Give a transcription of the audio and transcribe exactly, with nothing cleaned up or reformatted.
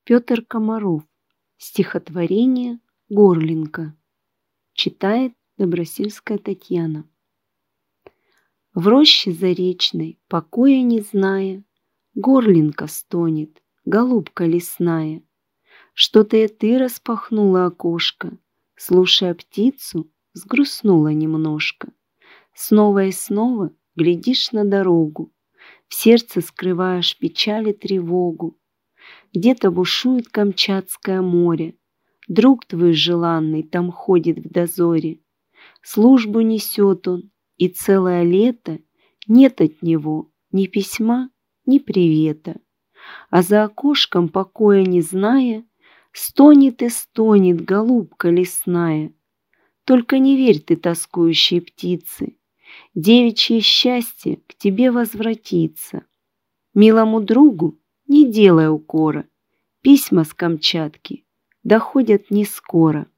Петр Комаров. Стихотворение «Горлинка». Читает Добросильская Татьяна. В роще заречной, покоя не зная, горлинка стонет, голубка лесная. Что-то и ты распахнула окошко, слушая птицу, взгрустнула немножко. Снова и снова глядишь на дорогу, в сердце скрываешь печаль и тревогу. Где-то бушует Камчатское море, друг твой желанный там ходит в дозоре. Службу несет он, и целое лето нет от него ни письма, ни привета. А за окошком, покоя не зная, стонет и стонет голубка лесная. Только не верь ты тоскующей птице, девичье счастье к тебе возвратится. Милому другу не делай укора, письма с Камчатки доходят не скоро.